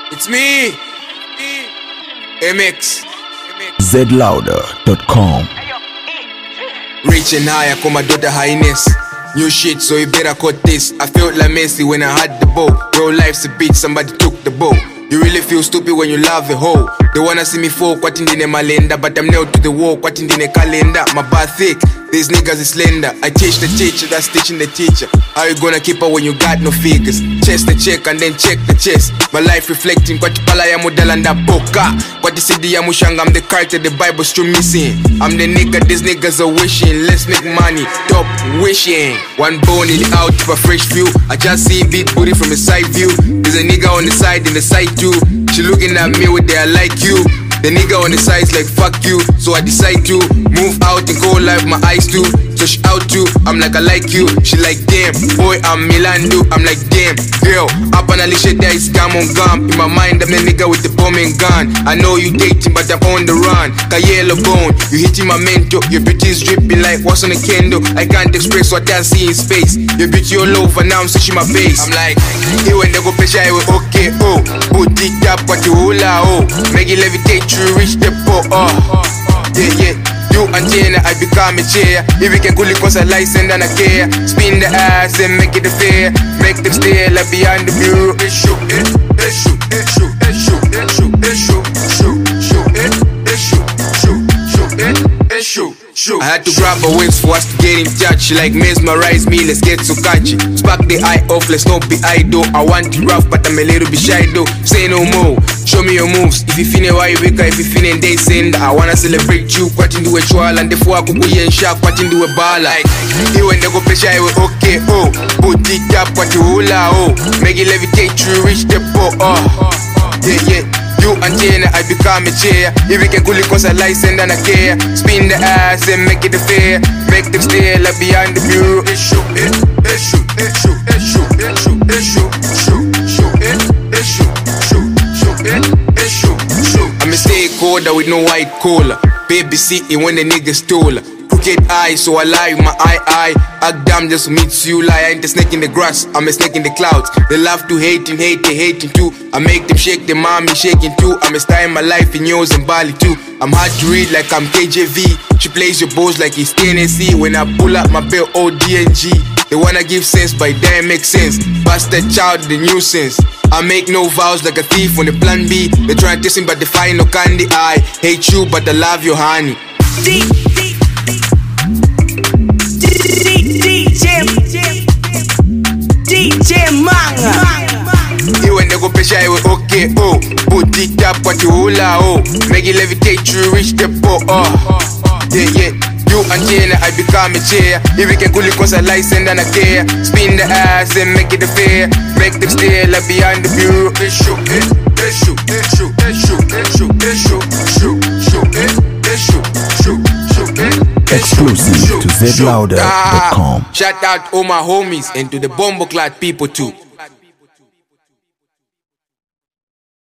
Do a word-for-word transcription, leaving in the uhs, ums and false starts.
It's me, M X. Z louder dot com. Reaching higher, call my daughter highness. New shit, so you better cut this. I felt like Messi when I had the ball. Real life's a bitch, somebody took the ball. You really feel stupid when you love a hoe. They wanna see me fall, quite in the malenda. But I'm nailed to the wall, quite in the calendar. My bar thick, these niggas is slender. I teach the teacher, that's teaching the teacher. How you gonna keep her when you got no figures? Chest the check and then check the chest. My life reflecting, kwati pala ya model and boka. Kwati city ya mushanga, I'm the character, the Bible still missing. I'm the nigga, these niggas are wishing. Let's make money, top wishing. One bone in the out for a fresh view. I just see big booty from a side view. There's a nigga on the side, in the side too. She looking at me with their like you. The nigga on the side's like fuck you. So I decide to move out and go live my eyes too. So she out too, I'm like I like you. She like damn, boy I'm Milando. I'm like damn, girl, up on a shit that is gum on gum. In my mind I'm the nigga with the bombing gun. I know you dating but I'm on the run. Kayelo bone, you hitting my mental. Your beauty is dripping like what's on a candle. I can't express what I see in space. Your beauty all over, now I'm switching my base. I'm like, hey when they go picture I will okay oh. Put it up what you hula oh. Make it levitate you reach the pole oh. Yeah yeah. You and Jenna, I become a chair. If we can cool it cause I license and I care. Spin the ass and make it a fair. Make them stay like behind the bureau. Issue, issue, issue, issue, issue, issue, issue, issue, issue, issue, issue. I had to grab her waist for us to get in touch. She like mesmerize me, let's get so catchy. Spark the eye off, let's not be idle. I want it rough, but I'm a little bit shy though. Say no more. Show me your moves. If you feeling why you wake up, if you feeling they send. I wanna celebrate you, quite into a trial. And the four kukuye and shark, quite into a bar. Like, you when they go pressure, I will okay, oh. Put it up, what you hula, oh. Make it levitate you, reach the pole, oh. Yeah, yeah. You and Jenna, I become a chair. If we can cool it cause I license and I care. Spin the ass and make it a fair. Make them stay like behind the bureau. Issue, issue, issue, issue, issue, issue, issue, issue, issue, issue. I'm a stakeholder with no white collar. Baby sitting when the nigga stole her. Crooked eyes, so I lie with my eye, eye. Act damn just meets you lie. I ain't a snake in the grass, I'm a snake in the clouds. They love to hate and hate, they hating too. I make them shake, their mommy shaking too. I'm a star in my life in yours and Bali too. I'm hard to read like I'm K J V. She plays your balls like it's Tennessee. When I pull up my belt, O D N G. They wanna give sense, but it damn make sense. Bastard child, the nuisance. I make no vows like a thief on the plan B. They try to test me, but they find no candy. I hate you, but I love your honey. D J D J Manga. You when they go pressure, I will okay oh. Put it up, what you hula oh. Make it levitate you, reach the pole oh. Yeah yeah. You and Jenna, I become a chair. If we can cool it cause I license and I care. Spin the ass and make it a fair. Make them stay like behind the bureau. Issue, issue, issue, issue, issue, issue, issue, issue, issue, issue. Exclusive to Z louder dot com. Shout out all my homies and to the Bomboclat people too.